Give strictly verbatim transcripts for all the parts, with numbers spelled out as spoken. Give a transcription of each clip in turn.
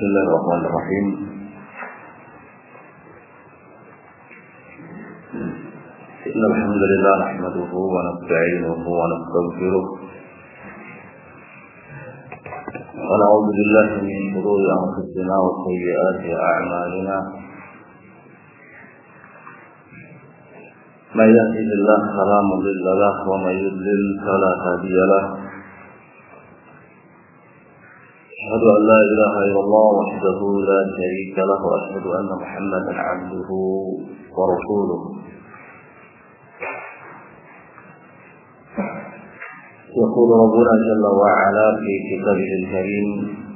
Bismillahirrahmanirrahim. Innal hamdalillah nahmaduhu wa nasta'inuhu wa nastaghfiruh. Wa na'udzu billahi min shururi anfusina wa sayyiati a'malina. May yahdihillahu fala mudilla lahu wa may yudlil fala hadiya lahu. أشهد أن لا إله إلا الله وحده لا شريك له وأشهد أن محمدا عبده ورسوله. يقول ربنا جل وعلا في كتابه الكريم: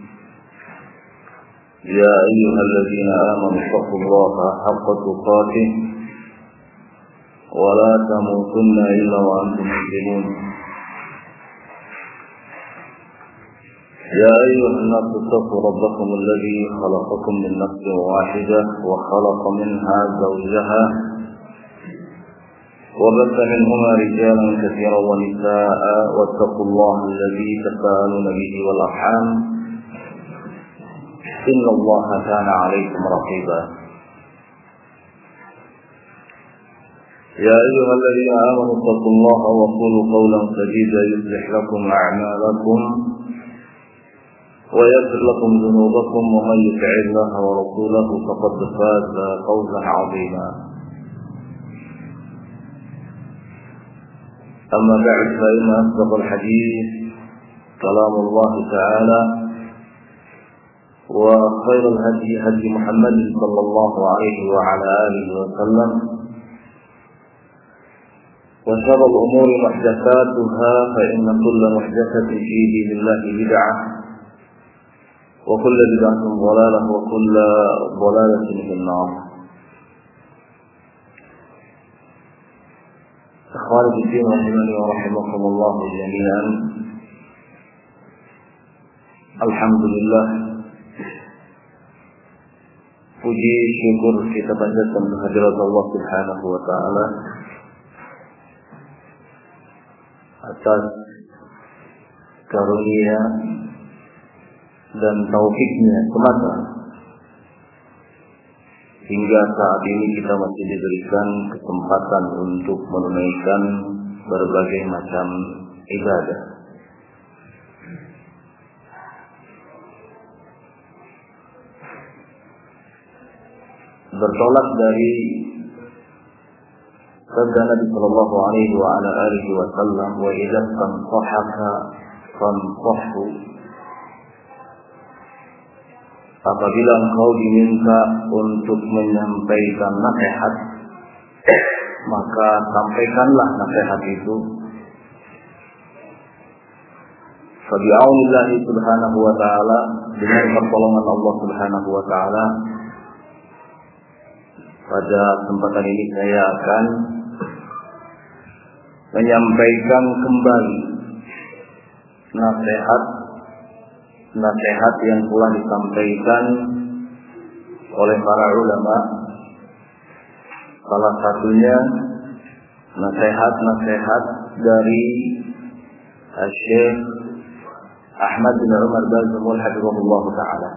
يا أيها الذين آمنوا اتقوا الله حق تقاته ولا تموتن إلا وأنتم مسلمون. يا أيها الناس اتقوا ربكم الذي خلقكم من نفس واحدة وخلق منها زوجها وبث منهما رجالا كثيرا ونساء واتقوا الله الذي تساءلون به والأرحام إن الله كان عليكم رقيبا. يا أيها الذين آمنوا اتقوا الله وقولوا قولا سديدا يصلح لكم أعمالكم ويغفر لكم ذنوبكم ومن يطع الله ورسوله فقد فاز فوزا عظيما. أما بعد فإن أصدق الحديث كلام الله تعالى وخير الهدي هدي محمد صلى الله عليه وعلى آله وسلم وشر الأمور محدثاتها فإن كل محدثة في دين الله بدعة وكل بدعة ضلالة وكل ضلالة في النار. أخواني في الدين رحمني ورحمكم الله جميعا. Alhamdulillah, puji syukur kita panjatkan kehadirat Allah Subhanahu wa taala atas karunia dan taufiknya semata hingga saat ini kita masih diberikan kesempatan untuk menunaikan berbagai macam ibadah. Bertolak dari sabda Nabi sallallahu alaihi wa ala alihi wasallam, wa idza tanqahaka fanqahu, apabila engkau diminta untuk menyampaikan nasihat, maka sampaikanlah nasihat itu. Fabi'aunillahi subhanahu wa ta'ala, dengan pertolongan Allah subhanahu wa ta'ala, pada kesempatan ini saya akan menyampaikan kembali nasihat nasihat yang telah disampaikan oleh para ulama. Salah satunya nasihat-nasihat dari Syekh Ahmad bin Umar Bazmul hafizahullah taala.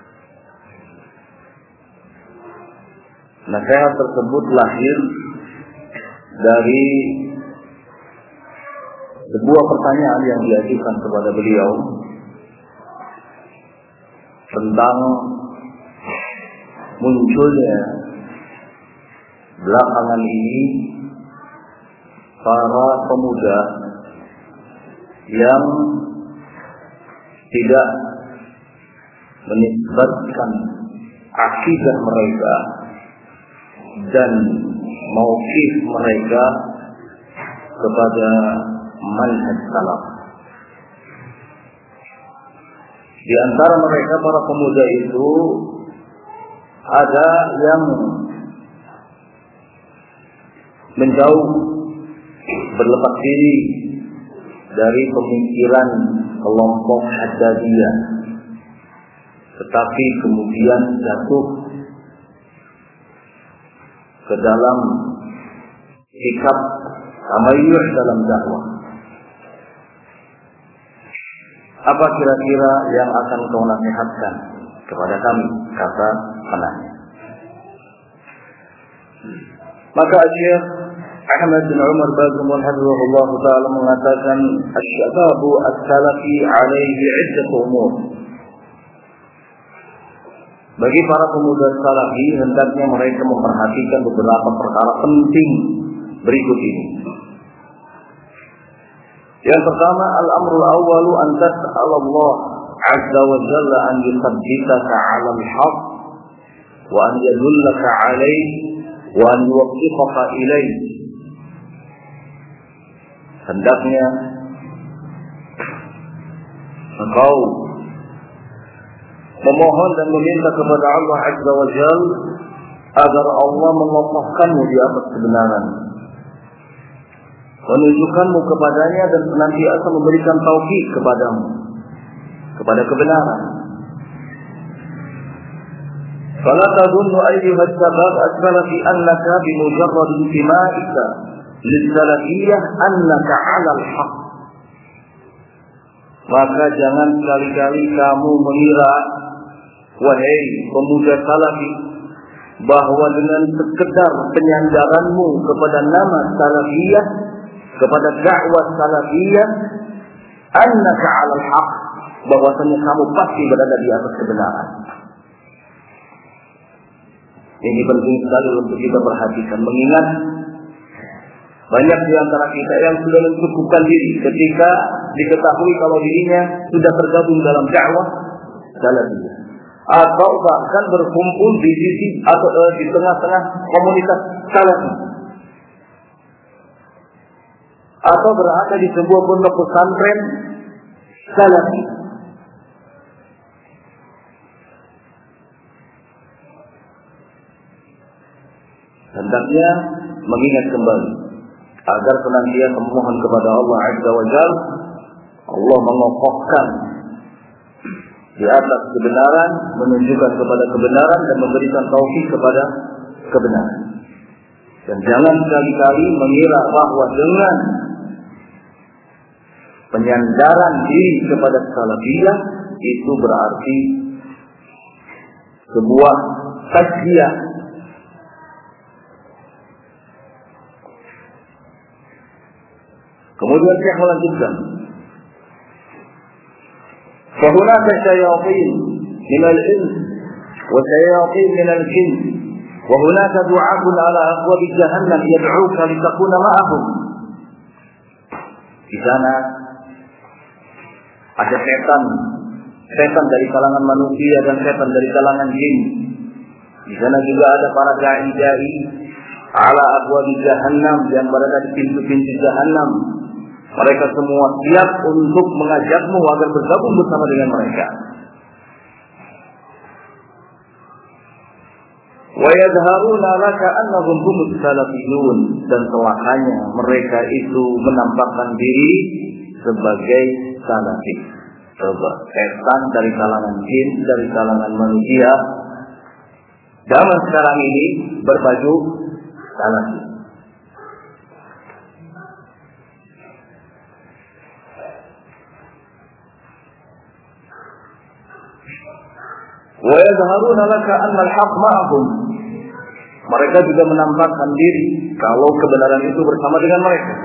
Nasihat tersebut lahir dari sebuah pertanyaan yang diajukan kepada beliau tentang munculnya belakangan ini para pemuda yang tidak menisbatkan akidah mereka dan mauqif mereka kepada manhaj salaf. Di antara mereka para pemuda itu ada yang menjauh, berlepas diri dari pemikiran kelompok Haddadiyah, tetapi kemudian jatuh ke dalam sikap tamayyuz dalam dakwah. Apa kira-kira yang akan kau nasihatkan kepada kami, kata penanya. Maka Syekh Ahmad bin Umar Bazmul hafizahullah taala mengatakan asy-syababu as-salafi alaihi iddat umur. Bagi para pemuda salafi hendaknya mereka memperhatikan beberapa perkara penting berikut ini. Yang pertama, al-amrul awwalu an tas'ala Allah azza wa jalla an yuthabbitaka 'ala al-haqq wa an yadullaka 'alaihi wa an yuwaffiqaka ilaihi. Hendaknya engkau memohon dan meminta kepada Allah azza wa jalla agar Allah mengokohkanmu di atas kebenaran, menunjukkanmu kepadanya dan senantiasa memberikan taufik kepadamu kepada kebenaran. Fala tadunnu ayyuha as-sabab as-salafi annaka bimujarrad intima'ika lis-salafiyyah annaka 'ala al-haq. Maka jangan sekali-kali kamu mengira, wahai pemuda salafi, bahwa dengan sekedar penyandaranmu kepada nama salafiyah, kepada dakwah salafiyah, annaka 'alal haq, bahwasanya kamu pasti berada di atas kebenaran. Ini penting sekali untuk kita perhatikan, mengingat banyak di antara kita yang sudah mencukupkan diri ketika diketahui kalau dirinya sudah tergabung dalam dakwah salafiyah, atau bahkan berkumpul di sisi atau uh, di tengah-tengah komunitas salafi, atau berada di sebuah pondok pesantren salafi. Hendaknya mengingat kembali agar senantiasa memohon kepada Allah azza wa jalla, Allah mengokohkan di atas kebenaran, menunjukkan kepada kebenaran dan memberikan taufik kepada kebenaran. Dan jangan sekali-kali mengira bahwa dengan penyandaran diri kepada salafiyah itu berarti sebuah tazkiyah. Kemudian Syekh melanjutkan, فهناك شياطين من الإنس وشياطين من الجن وهناك دعاة على أبواب جهنم يدعوك لتكون معهم. Di sana ada setan, setan dari kalangan manusia dan setan dari kalangan jin. Di sana juga ada para dai-dai ala abwab jahannam yang berada di pintu-pintu jahannam. Mereka semua siap untuk mengajakmu agar bergabung bersama dengan mereka. Wa yadharuna laka annahum humus salafiyun, dan celakanya mereka itu menampakkan diri sebagai salafi. Coba, setan dari kalangan jin, dari kalangan manusia, zaman sekarang ini berbaju salafi. Wa yadharuna laka anna al-haq ma'ahum. Mereka juga menampakkan diri kalau kebenaran itu bersama dengan mereka.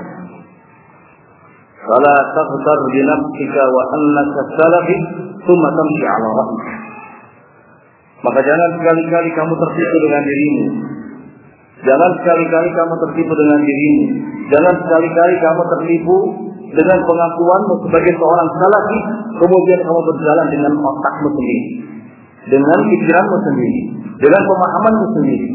Fala taghtar bi nafsika wa annaka salafi thumma tamshi 'ala ra'sik. Maka jangan sekali-kali kamu tertipu dengan dirimu. Jangan sekali-kali kamu tertipu dengan dirimu. Jangan sekali-kali kamu tertipu dengan pengakuanmu sebagai seorang salafi, kemudian kamu berjalan dengan otakmu sendiri, dengan pikiranmu sendiri, dengan pemahamanmu sendiri.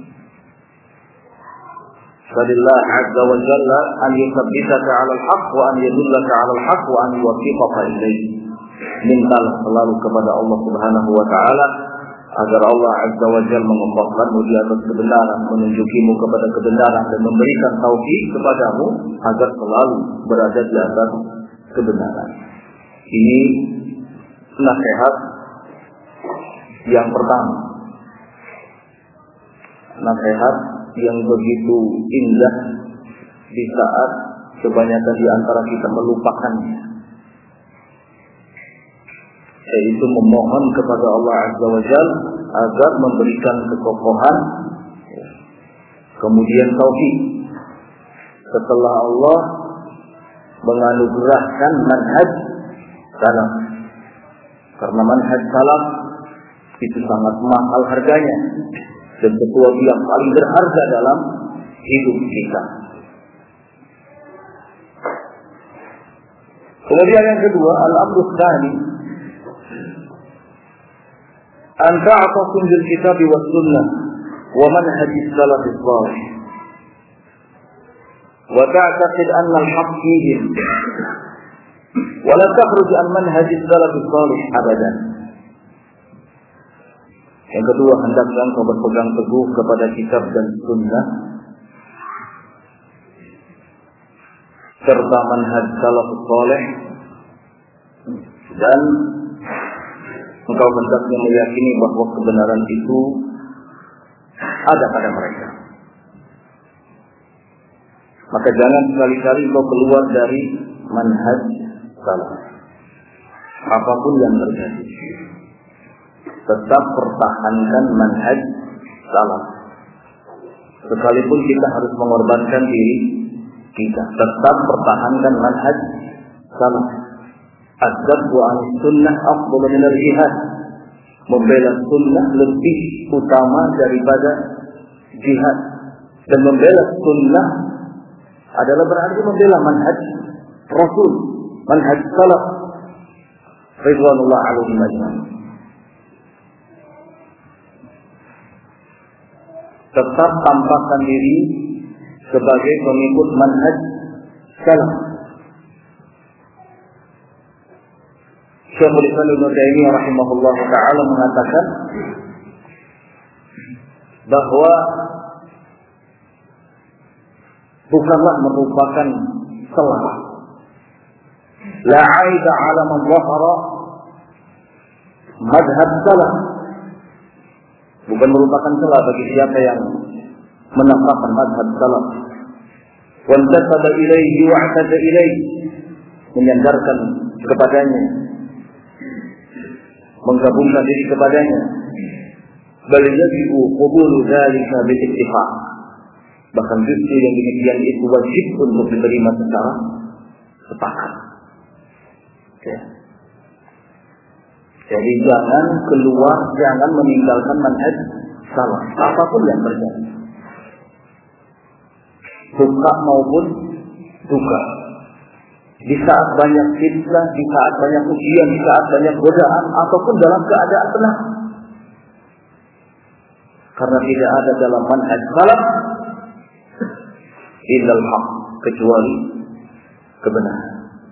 Fadillah azza wa jalla an yuthabbitaka 'ala al-haqq wa an yadullaka 'ala al-haqq wa an yuwaffiqaka ilayhi. Mintalah selalu kepada Allah Subhanahu wa taala agar Allah azza wa jalla mengokohkanmu di atas kebenaran, menunjukimu kepada kebenaran dan memberikan taufik kepadamu agar selalu berada di atas kebenaran. Ini nasihat yang pertama, nasihat yang begitu indah di saat kebanyakan di antara kita melupakannya. yaitu memohon kepada Allah Azza wa Jalla agar memberikan kekokohan, kemudian taufik. Setelah Allah menganugerahkan manhaj salaf, karena manhaj salaf itu sangat mahal harganya dan sesuatu yang paling berharga dalam hidup kita. Kemudian yang kedua, al-amru tsani an ta'tasim bil kitab was sunnah wa manhaj salaf as-salih wa ta'taqid anna al-haqq fihim wa la takhruj an manhaj salaf as-salih abadan. Yang kedua, hendaklah engkau berpegang teguh kepada kitab dan sunnah serta manhaj salafus saleh, dan engkau hendaknya meyakini bahwa kebenaran itu ada pada mereka. Maka jangan sekali-kali engkau keluar dari manhaj salaf, apapun yang terjadi. Tetap pertahankan manhaj salaf. Sekalipun kita harus mengorbankan diri kita, tetap pertahankan manhaj salaf. Ad-dabbu 'an sunnah afdalu min al-jihad. Membela sunnah lebih utama daripada jihad. Dan membela sunnah adalah berarti membela manhaj Rasul, manhaj salaf ridwanullah alaihim ajma'in. Tetap tampakkan diri sebagai pengikut manhaj salaf. Syekhul Islam Ibnu Taimiyah rahimahullah taala mengatakan bahwa bukanlah merupakan celah, la 'aiba 'ala man dhahara madhhab salaf, bukan merupakan celah bagi siapa yang menampakkan madhab salaf, wa intasaba ilaihi wa i'tada ilaihi, menyandarkan kepadanya, menggabungkan diri kepadanya. Bal yajibu qabulu dzalika bi ittifaq, bahkan justru yang demikian itu wajib untuk diterima secara sepakat. Okay. Jadi jangan keluar, jangan meninggalkan manhaj salaf apapun yang terjadi, suka maupun duka. Di saat banyak fitnah, di saat banyak ujian, di saat banyak godaan, ataupun dalam keadaan tenang. Karena tidak ada dalam manhaj salaf illal haq, kecuali kebenaran.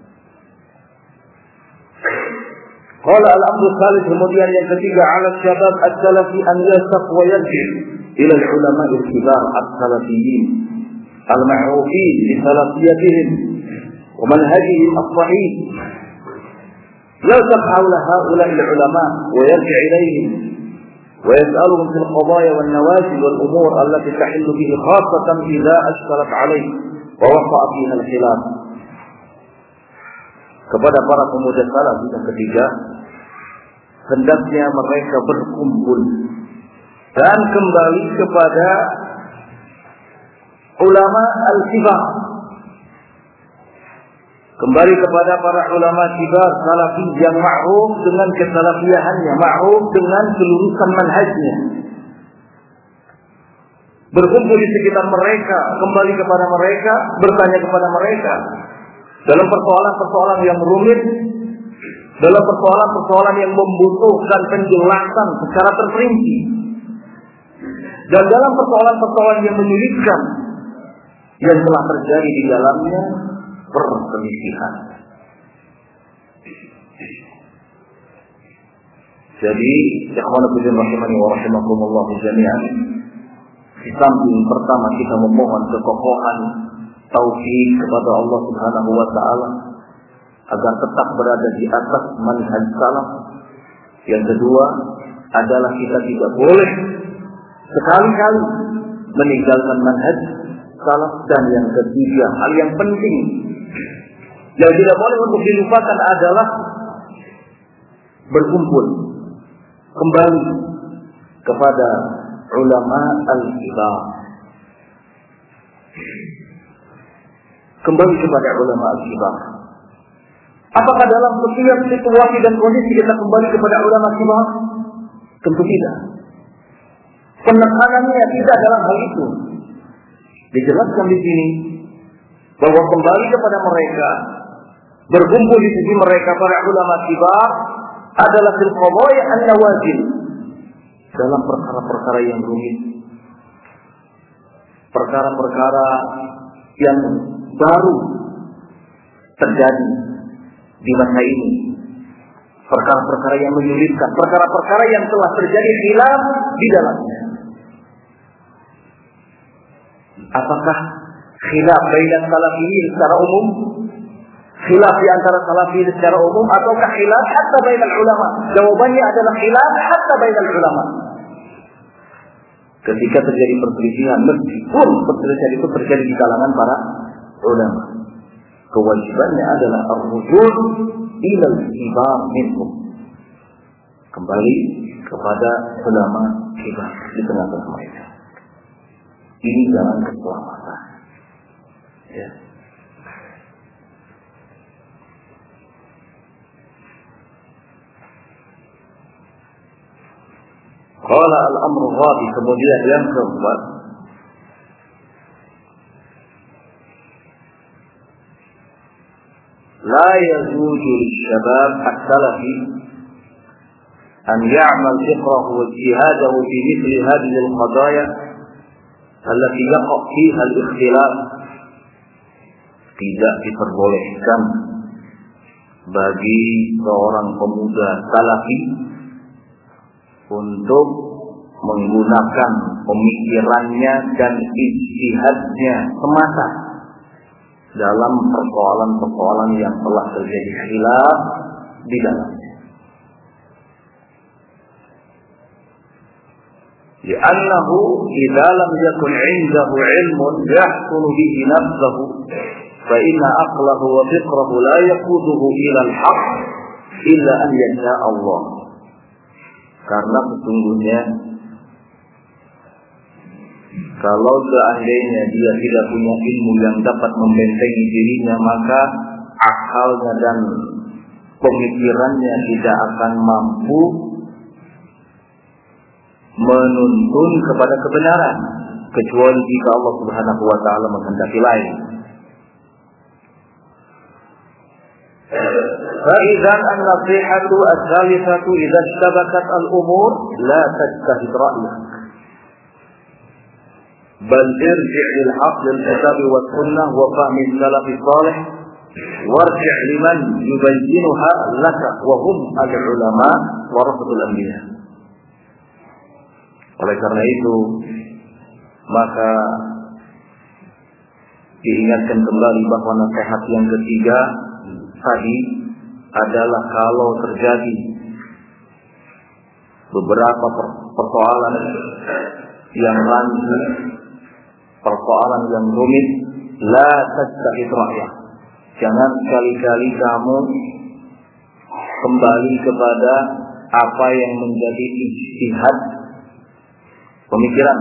Qala al-amru tsalits, kemudian yang ketiga, ala syabab as-salafi an yasaq wa yarji' ila al-ulama al-kibar as-salafiyyin al-ma'rufin bi salafiyatihim wa manhajihim as-sahih. Yasaq hawla ha'ula al-ulama wa yarji' ilayhim wa yas'aluhum fil qadaya wan nawazil wal umur allati tahillu bihi khassatan idza ashkalat alayhi wa waqa'a fiha al-khilaf. Kepada para pemuda salaf yang ketiga, hendaknya mereka berkumpul dan kembali kepada ulama al-kibar, kembali kepada para ulama kibar salafi yang ma'ruf dengan kesalafiyahannya, ma'ruf dengan kelurusan manhajnya. Berkumpul di sekitar mereka, kembali kepada mereka, bertanya kepada mereka dalam persoalan-persoalan yang rumit, dalam persoalan-persoalan yang membutuhkan penjelasan secara terperinci, dan dalam persoalan-persoalan yang menyulitkan, yang telah terjadi di dalamnya perselisihan. Jadi, ikhwan fillah rahimani wa rahimakumullah jami'an, di samping pertama kita memohon kekokohan taufik kepada Allah Subhanahu wa taala agar tetap berada di atas manhaj salaf. Yang kedua adalah kita tidak boleh sekali-kali meninggalkan manhaj salaf. Dan yang ketiga, hal yang penting yang tidak boleh untuk dilupakan adalah berkumpul kembali kepada ulama al-kibar. Kembali kepada ulama al-kibar. Apakah dalam setiap situasi dan kondisi kita kembali kepada ulama al-kibar? Tentu tidak. Penekanannya tidak dalam hal itu. Dijelaskan di sini bahwa kembali kepada mereka, berkumpul di sisi mereka para ulama kibar adalah fil qadaya an-nawazil, dalam perkara-perkara yang rumit, perkara-perkara yang baru terjadi di masa ini, perkara-perkara yang menyulitkan, perkara-perkara yang telah terjadi khilaf di dalamnya. Apakah khilaf baina salafiyin secara umum, khilaf di antara salafiyin secara umum, ataukah khilaf hatta bainal ulama? Jawabannya adalah khilaf hatta bainal ulama. Ketika terjadi perselisihan, meskipun perselisihan itu terjadi di kalangan para ulama, kewajibannya adalah ar-rujuu ila al-kibar minhum, kembali kepada ulama kibar di tengah-tengah mereka. Ini jalan keselamatan. Ya. Qala al-amru rabi, kemudian yang keempat, la yajuzu lishabab as-salafi an ya'mal fiqrahu wa ijtihadahu fi mithli hadhihi al-qadaya allati yaqa fiha al-ikhtilaf. Tidak diperbolehkan bagi seorang pemuda salafi untuk menggunakan pemikirannya dan ijtihadnya semata dalam persoalan-persoalan yang telah terjadi khilaf di dalamnya. Li'annahu idza lam yakun 'indahu 'ilmun yahkunu bihi nafsuhu fa inna aqlahu wa fiqrahu la yaquduhu ila al-haqq illa an yasha Allah. Karena sesungguhnya kalau seandainya dia tidak punya ilmu yang dapat membentengi dirinya, maka akalnya dan pemikirannya tidak akan mampu menuntun kepada kebenaran, kecuali jika Allah Subhanahu wa taala menghendaki lain. فإذا النصيحة الثالثة إذا اشتبكت الأمور لا تجتهد رأيك بل ارجع للحق للكتاب والسنة وفهم السلف الصالح وارجع لمن يبينها لك وهم العلماء ورثة الأنبياء. Oleh karena itu, maka diingatkan kembali bahwa nasihat yang ketiga tadi adalah kalau terjadi beberapa persoalan yang rancu, persoalan yang rumit, la tajtahid ra'yah. Jangan sekali-kali kamu kembali kepada apa yang menjadi ijtihad pemikiran.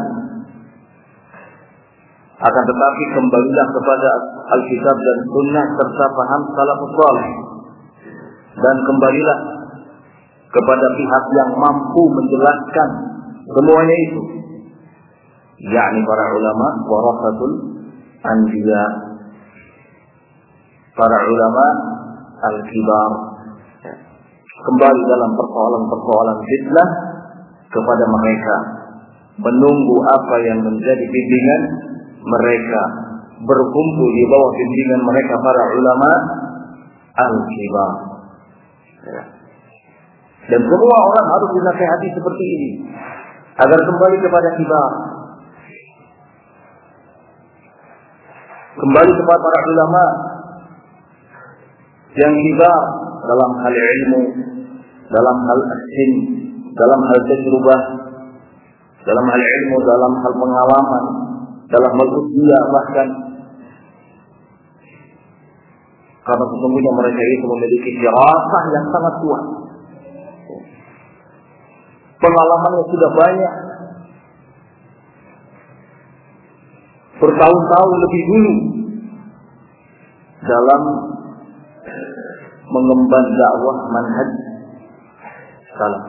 Akan tetapi kembalilah kepada Alkitab dan Sunnah serta paham salafus saleh, dan kembalilah kepada pihak yang mampu menjelaskan semuanya itu, yakni para ulama warathatul anbiya, para ulama al-kibar. Kembali dalam persoalan-persoalan fitnah kepada mereka, menunggu apa yang menjadi bimbingan mereka, berkumpul di bawah bimbingan mereka para ulama al-kibar. Ya. Dan semua orang harus dinasihati seperti ini agar kembali kepada kibar, kembali kepada para ulama yang kibar dalam hal ilmu, dalam hal as-sin, dalam hal tajrubah, dalam hal ilmu, dalam hal pengalaman, dalam hal usia bahkan. Karena sesungguhnya mereka itu memiliki firasah yang sangat kuat. pengalamannya sudah banyak, bertahun-tahun lebih dulu dalam mengemban dakwah manhaj salaf.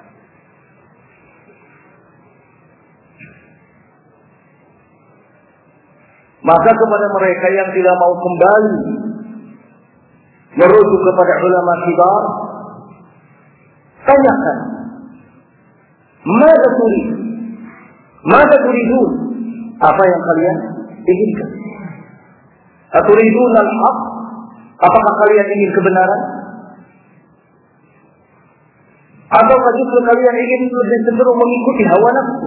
Maka kepada mereka yang tidak mau kembali merujuk kepada ulama kibar, tanyakan, mada turid, mada turidun, apa yang kalian inginkan? Aturidun al-haq, apakah kalian ingin kebenaran? Atau justru kalian ingin lebih cenderung mengikuti hawa nafsu?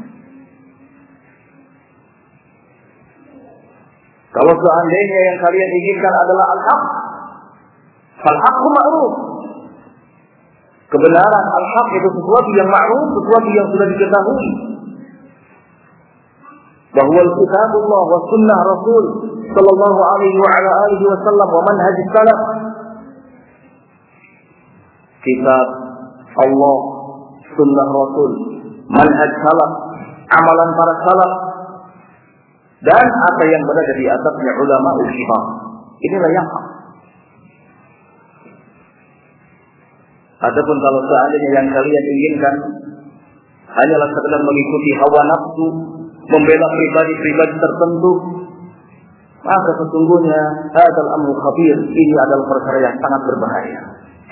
Kalau seandainya yang kalian inginkan adalah al-haq, al-haqqu ma'ruf. Kebenaran al-haq itu sesuatu yang ma'ruf, sesuatu yang sudah diketahui. Bahwa kitabullah wa sunnah Rasul sallallahu alaihi wa ala alihi wasallam wa manhaj salaf. Kitab Allah, sunnah Rasul, manhaj salaf, amalan para salaf, dan apa yang berada di atasnya ulama usyibah. Inilah yang hak. Adapun kalau seandainya yang kalian inginkan hanyalah sekedar mengikuti hawa nafsu, membela pribadi-pribadi tertentu, maka sesungguhnya hadzal amru khabir, ini adalah perkara yang sangat berbahaya.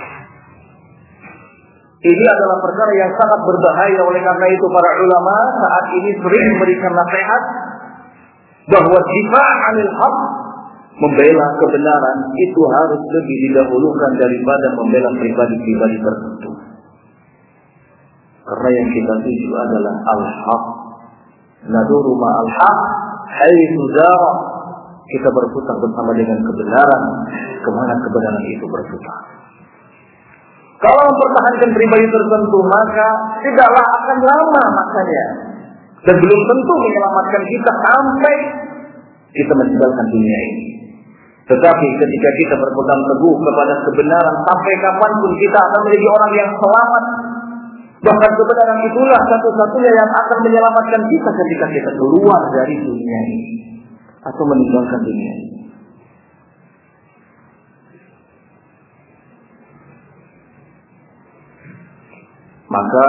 Ini adalah perkara yang sangat berbahaya. Oleh karena itu para ulama saat ini sering memberikan nasihat bahwa difa' 'anil haq, membela kebenaran itu harus lebih didahulukan daripada membela pribadi-pribadi tertentu. Karena yang kita tuju adalah al-haq. Naduru ma'al haq haitsu dara. Kita berputar bersama dengan kebenaran kemana kebenaran itu berputar. Kalau mempertahankan pribadi tertentu, maka tidaklah akan lama masanya, dan belum tentu menyelamatkan kita sampai kita meninggalkan dunia ini. Tetapi ketika kita berpegang teguh kepada kebenaran, sampai kapanpun kita akan menjadi orang yang selamat. Bahkan kebenaran itulah satu-satunya yang akan menyelamatkan kita ketika kita keluar dari dunia ini atau meninggalkan dunia ini. Maka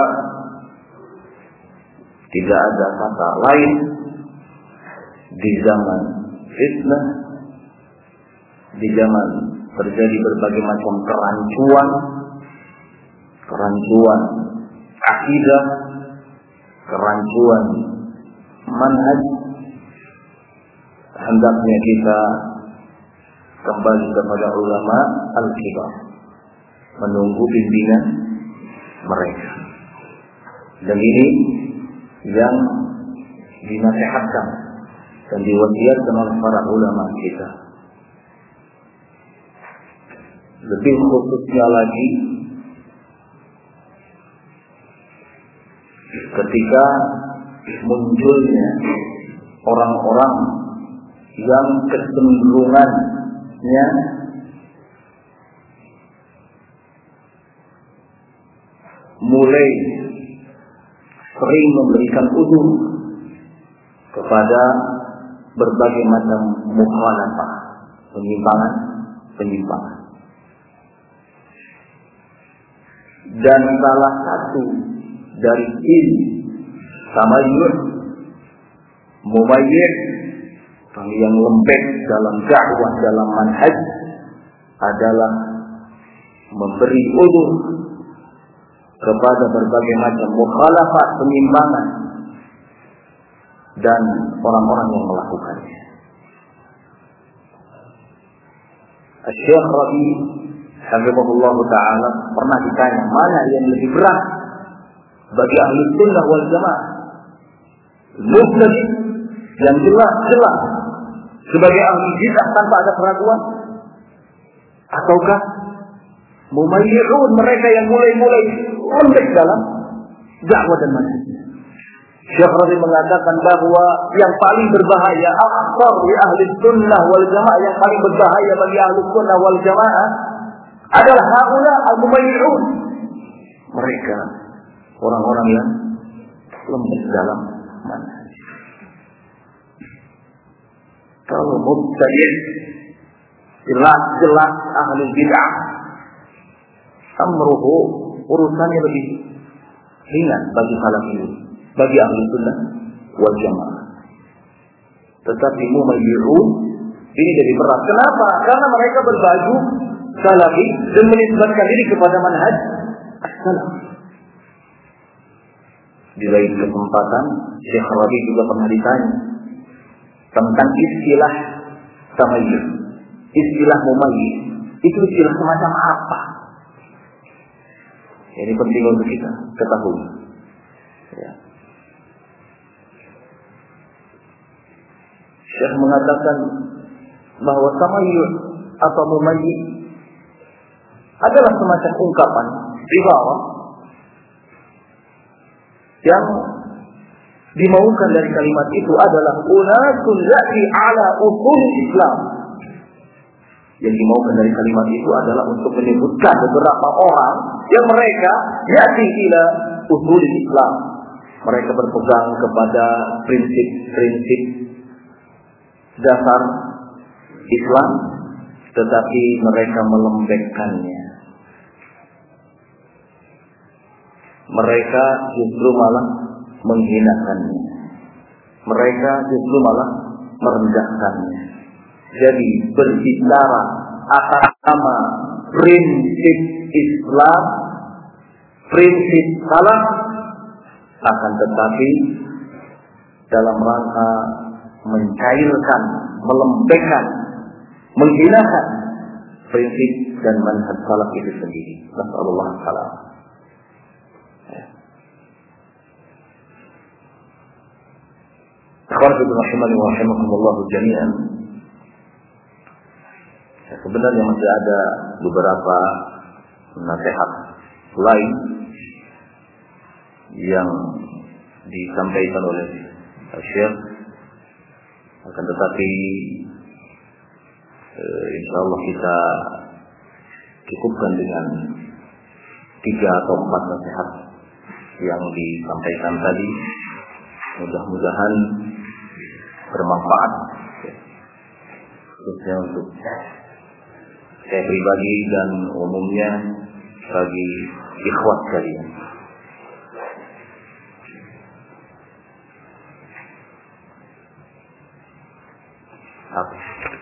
tidak ada kata lain di zaman fitnah, di zaman terjadi berbagai macam kerancuan, kerancuan akidah, kerancuan manhaj, hendaknya kita kembali kepada ulama al-kibar, menunggu bimbingan mereka. Dan ini yang dinasihatkan dan diwasiatkan oleh para ulama kita. Lebih khususnya lagi ketika munculnya orang-orang yang kecenderungannya mulai sering memberikan uzur kepada berbagai macam mukhalafah, penyimpangan, penyimpangan. Dan salah satu dari ini tamayyu', mumayyiz, yang lembek dalam dakwah, dalam manhaj, adalah memberi uzur kepada berbagai macam mukhalafat, penyimpangan, dan orang-orang yang melakukannya. Syekh Rabi hafizahullah ta'ala pernah ditanya, mana yang lebih berat bagi ahli sunnah wal jamaah? Mubtadi' yang jelas-jelas sebagai ahli bid'ah tanpa ada keraguan, ataukah mumayyi'un, mereka yang mulai-mulai lembek dalam dakwah dan manhaj? Syekh Rabi mengatakan bahwa yang paling berbahaya, akhtar di ahli sunnah wal jamaah, yang paling berbahaya bagi ahli sunnah wal jamaah adalah haula al-mumayyi'un, mereka orang-orang yang lembut dalam manhaj. Kalau mubtadi' jelas-jelas ahli bid'ah, amruhu urusannya lebih ringan bagi salafiyun, bagi ahli sunnah wal jamaah. Tetapi mumayyi'un ini jadi berat. Kenapa? Karena mereka berbaju salafi dan menisbatkan diri kepada manhaj as-salaf. Di lain kesempatan, Syekh Rabi juga pernah ditanya tentang istilah tamayyuz, istilah mumayyiz. Itu istilah semacam apa? Ini penting untuk kita ketahui. Ya. Syekh mengatakan bahwa tamayyuz atau mumayyiz adalah semacam ungkapan ibarat yang dimaukan dari kalimat itu adalah unasun ya'ti ala usul Islam. Yang dimaukan dari kalimat itu adalah untuk menyebutkan beberapa orang yang mereka ya'ti ila usul Islam. Mereka berpegang kepada prinsip-prinsip dasar Islam, tetapi mereka melembekkannya. Mereka justru malah menghinakannya. Mereka justru malah merendahkannya. Jadi berbicara atas nama prinsip Islam, prinsip salaf, akan tetapi dalam rangka mencairkan, melembekkan, menghinakan prinsip dan manhaj salaf itu sendiri. Nasallallahu alaihi wasallam. Akhwati rahimani wa rahimakumullah jami'an. Sebenarnya masih ada beberapa nasihat lain yang disampaikan oleh Syekh, akan tetapi eh, insyaallah kita cukupkan dengan tiga atau empat nasihat yang disampaikan tadi. Mudah-mudahan bermanfaat, khususnya untuk saya pribadi dan umumnya bagi ikhwat sekalian. Apa?